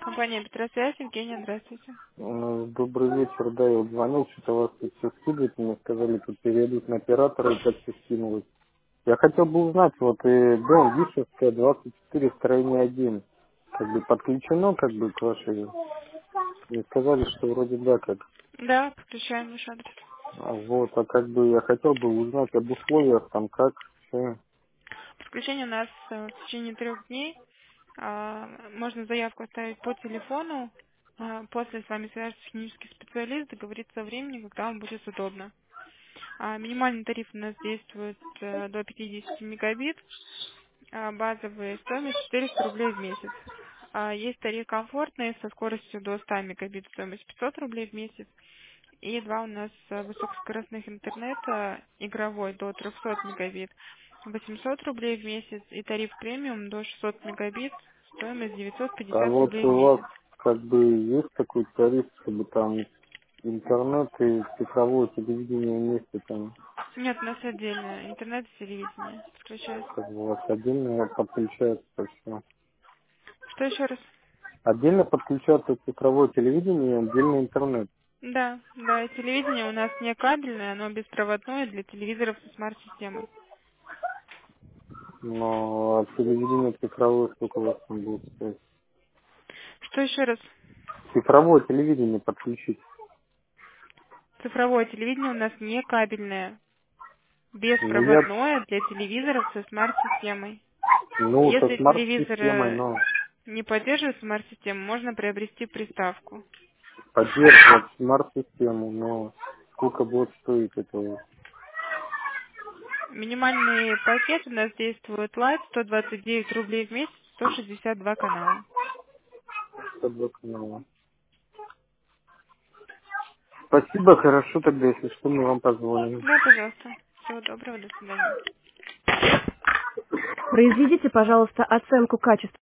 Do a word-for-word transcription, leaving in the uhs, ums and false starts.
Компания Петросвязь, Евгения, здравствуйте. Э, Добрый вечер, да, я вот звонил, что-то у вас тут все скидывает, мне сказали, тут перейдут на оператора и как все скинулось. Я хотел бы узнать, вот и дом Вишевская, двадцать четыре, строение один, как бы подключено, как бы к вашей, мне сказали, что вроде да, как. Да, подключаем ваш адрес. А вот, а как бы я хотел бы узнать об условиях, там как, все. Подключение у нас э, в течение трех дней. А, Можно заявку оставить по телефону. А, После с вами свяжется технический специалист, договориться о времени, когда вам будет удобно. А, Минимальный тариф у нас действует э, до пятидесяти мегабит. А, Базовая стоимость четыреста рублей в месяц. А, Есть тариф комфортный со скоростью до ста мегабит, стоимость пятьсот рублей в месяц. И два у нас э, высокоскоростных интернета, игровой до трехсот мегабит, восемьсот рублей в месяц, и тариф премиум до шестисот мегабит, стоимость девятьсот А пятьдесят вот рублей у в вас месяц. как бы есть такой тариф, чтобы там интернет и цифровое телевидение вместе там, Нет, у нас отдельно, интернет и телевидение подключается. как бы у вас отдельно подключается все. Что еще раз? Отдельно подключаться цифровое телевидение и отдельно интернет. Да, да, и телевидение у нас не кабельное, оно беспроводное для телевизоров со смарт-системой. Но от телевидения цифровое сколько у вас там будет стоить? Что еще раз? Цифровое телевидение подключить. Цифровое телевидение у нас не кабельное, Ну я, беспроводное для телевизоров со смарт-системой. ну со Если телевизор смарт-системой, э, но не поддерживает смарт-систему, можно приобрести приставку. поддерживать смарт-систему, но сколько будет стоить это вот? Минимальный пакет у нас действует Lite, сто двадцать девять рублей в месяц, сто шестьдесят два канала. сто два канала. Спасибо, хорошо тогда, если что, мы вам позвоним. Да, пожалуйста. Всего доброго, до свидания. Произведите, пожалуйста, оценку качества